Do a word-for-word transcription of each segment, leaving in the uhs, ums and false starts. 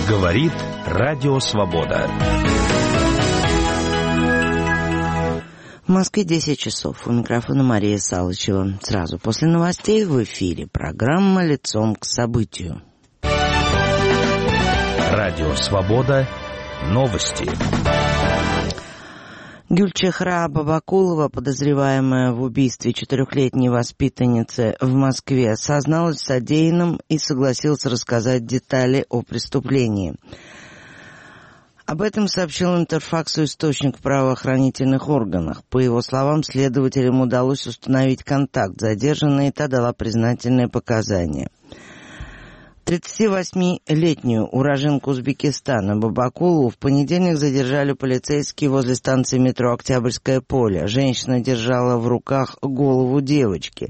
Говорит Радио Свобода. В Москве десять часов. У микрофона Мария Салычева. Сразу после новостей в эфире программа «Лицом к событию». Радио Свобода. Новости. Гюльчехра Бабакулова, подозреваемая в убийстве четырехлетней воспитанницы в Москве, созналась в содеянном и согласилась рассказать детали о преступлении. Об этом сообщил Интерфаксу источник в правоохранительных органах. По его словам, следователям удалось установить контакт задержанной, и та дала признательные показания. тридцативосьмилетнюю уроженку Узбекистана Бабакулову в понедельник задержали полицейские возле станции метро «Октябрьское поле». Женщина держала в руках голову девочки.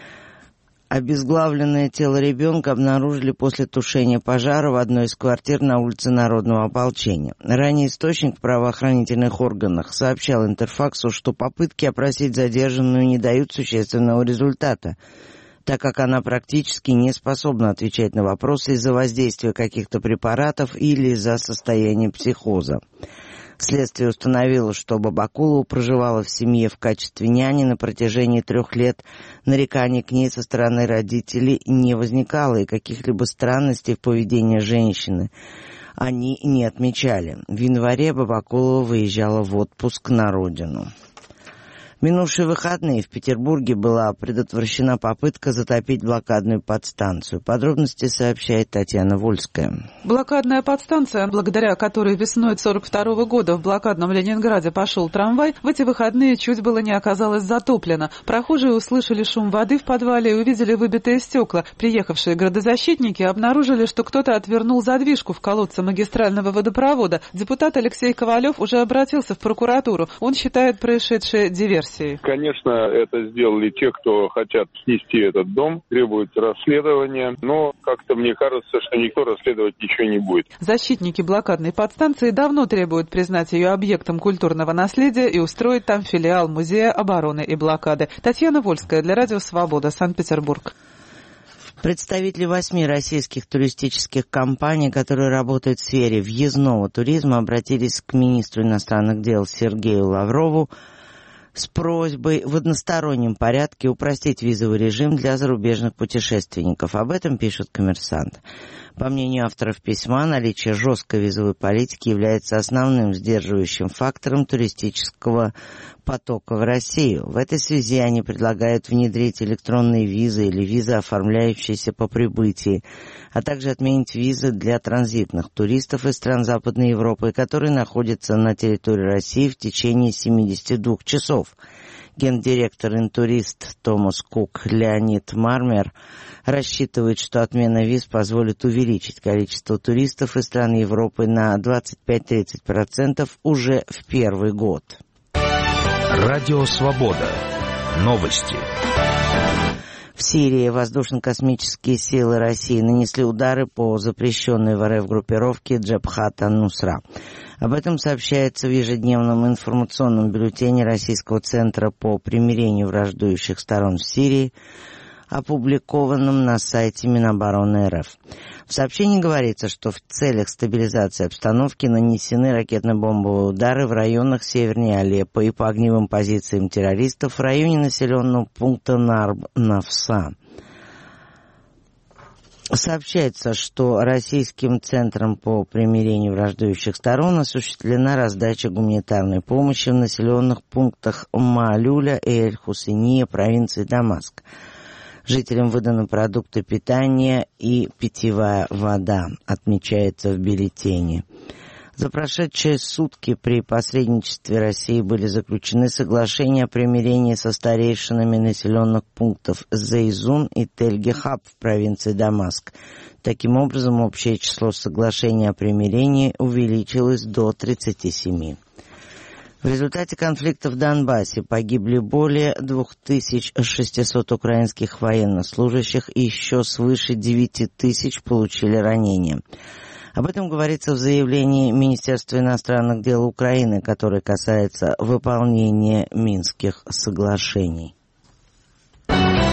Обезглавленное тело ребенка обнаружили после тушения пожара в одной из квартир на улице Народного ополчения. Ранее источник в правоохранительных органах сообщал Интерфаксу, что попытки опросить задержанную не дают существенного результата, так как она практически не способна отвечать на вопросы из-за воздействия каких-то препаратов или из-за состояния психоза. Следствие установило, что Бабакулова проживала в семье в качестве няни на протяжении трех лет. Нареканий к ней со стороны родителей не возникало, и каких-либо странностей в поведении женщины они не отмечали. В январе Бабакулова выезжала в отпуск на родину. В минувшие выходные в Петербурге была предотвращена попытка затопить блокадную подстанцию. Подробности сообщает Татьяна Вольская. Блокадная подстанция, благодаря которой весной сорок второго года в блокадном Ленинграде пошел трамвай, в эти выходные чуть было не оказалась затоплена. Прохожие услышали шум воды в подвале и увидели выбитые стекла. Приехавшие градозащитники обнаружили, что кто-то отвернул задвижку в колодце магистрального водопровода. Депутат Алексей Ковалев уже обратился в прокуратуру. Он считает происшедшее диверсией. Конечно, это сделали те, кто хотят снести этот дом, требуют расследования, но как-то мне кажется, что никто расследовать ничего не будет. Защитники блокадной подстанции давно требуют признать ее объектом культурного наследия и устроить там филиал Музея обороны и блокады. Татьяна Вольская для Радио Свобода, Санкт-Петербург. Представители восьми российских туристических компаний, которые работают в сфере въездного туризма, обратились к министру иностранных дел Сергею Лаврову с просьбой в одностороннем порядке упростить визовый режим для зарубежных путешественников. Об этом пишет «Коммерсант». По мнению авторов письма, наличие жесткой визовой политики является основным сдерживающим фактором туристического потока в Россию. В этой связи они предлагают внедрить электронные визы или визы, оформляющиеся по прибытии, а также отменить визы для транзитных туристов из стран Западной Европы, которые находятся на территории России в течение семидесяти двух часов. Гендиректор «Интурист» Томас Кук Леонид Мармер рассчитывает, что отмена виз позволит увеличить количество туристов из стран Европы на двадцать пять-тридцать процентов уже в первый год. Радио Свобода. Новости. В Сирии воздушно-космические силы России нанесли удары по запрещенной в РФ группировке Джабхат ан-Нусра. Об этом сообщается в ежедневном информационном бюллетене Российского центра по примирению враждующих сторон в Сирии, опубликованном на сайте Минобороны РФ. В сообщении говорится, что в целях стабилизации обстановки нанесены ракетно-бомбовые удары в районах севернее Алеппо и по огневым позициям террористов в районе населенного пункта Нарб-Навса. Сообщается, что Российским центром по примирению враждующих сторон осуществлена раздача гуманитарной помощи в населенных пунктах Маалюля и Эль-Хусейния провинции Дамаск. Жителям выданы продукты питания и питьевая вода, отмечается в бюллетене. За прошедшие сутки при посредничестве России были заключены соглашения о примирении со старейшинами населенных пунктов Зейзун и Тель-Гехаб в провинции Дамаск. Таким образом, общее число соглашений о примирении увеличилось до тридцати семи. В результате конфликта в Донбассе погибли более двух тысяч шестисот украинских военнослужащих и еще свыше девяти тысяч получили ранения. Об этом говорится в заявлении Министерства иностранных дел Украины, которое касается выполнения Минских соглашений.